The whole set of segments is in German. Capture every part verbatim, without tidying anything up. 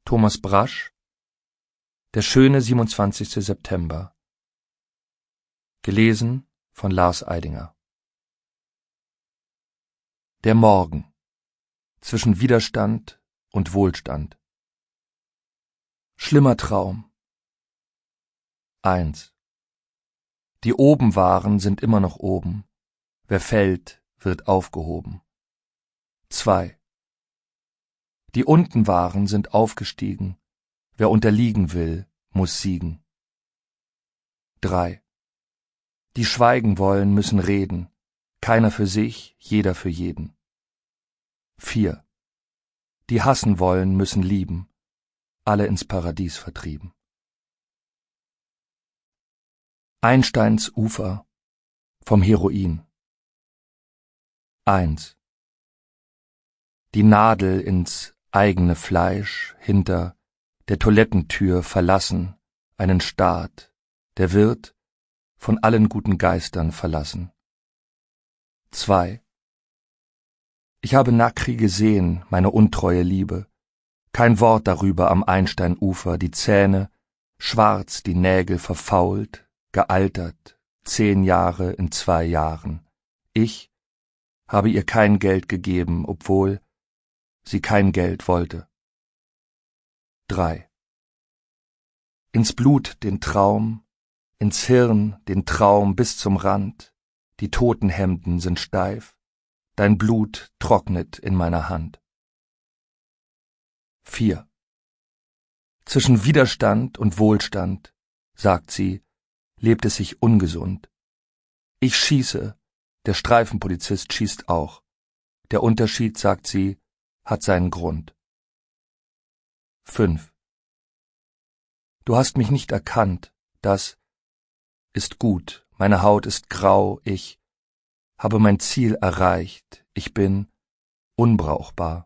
Thomas Brasch, Der schöne siebenundzwanzigste September. Gelesen von Lars Eidinger. Der Morgen zwischen Widerstand und Wohlstand. Schlimmer Traum. eins. Die oben waren, sind immer noch oben. Wer fällt, wird aufgehoben. zwei. Die unten waren, sind aufgestiegen. Wer unterliegen will, muss siegen. drei. Die schweigen wollen, müssen reden. Keiner für sich, jeder für jeden. vier. Die hassen wollen, müssen lieben. Alle ins Paradies vertrieben. Einsteins Ufer vom Heroin. eins. Die Nadel ins eigene Fleisch hinter der Toilettentür verlassen, einen Staat, der wird von allen guten Geistern verlassen. zwei. Ich habe Nakri gesehen, meine untreue Liebe, kein Wort darüber am Einstein-Ufer, die Zähne, schwarz, die Nägel verfault, gealtert, zehn Jahre in zwei Jahren. Ich habe ihr kein Geld gegeben, obwohl sie kein Geld wollte. drei. Ins Blut den Traum, ins Hirn den Traum bis zum Rand, die Totenhemden sind steif, dein Blut trocknet in meiner Hand. vier. Zwischen Widerstand und Wohlstand, sagt sie, lebt es sich ungesund. Ich schieße, der Streifenpolizist schießt auch. Der Unterschied, sagt sie, hat seinen Grund. fünf. Du hast mich nicht erkannt, das ist gut, meine Haut ist grau, ich habe mein Ziel erreicht, ich bin unbrauchbar.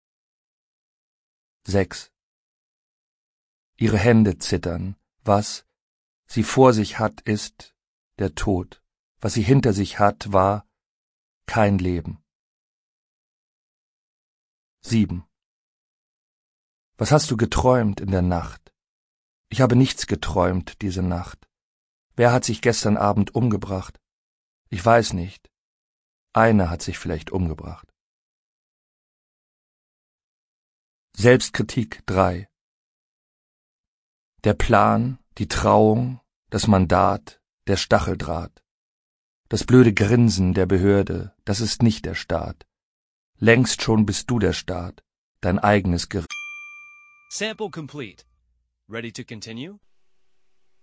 sechs. Ihre Hände zittern, was sie vor sich hat, ist der Tod, was sie hinter sich hat, war kein Leben. sieben. Was hast du geträumt in der Nacht? Ich habe nichts geträumt diese Nacht. Wer hat sich gestern Abend umgebracht? Ich weiß nicht. Einer hat sich vielleicht umgebracht. Selbstkritik drei. Der Plan, die Trauung, das Mandat, der Stacheldraht. Das blöde Grinsen der Behörde, das ist nicht der Staat. Längst schon bist du der Staat, dein eigenes Gericht. Sample complete. Ready to continue?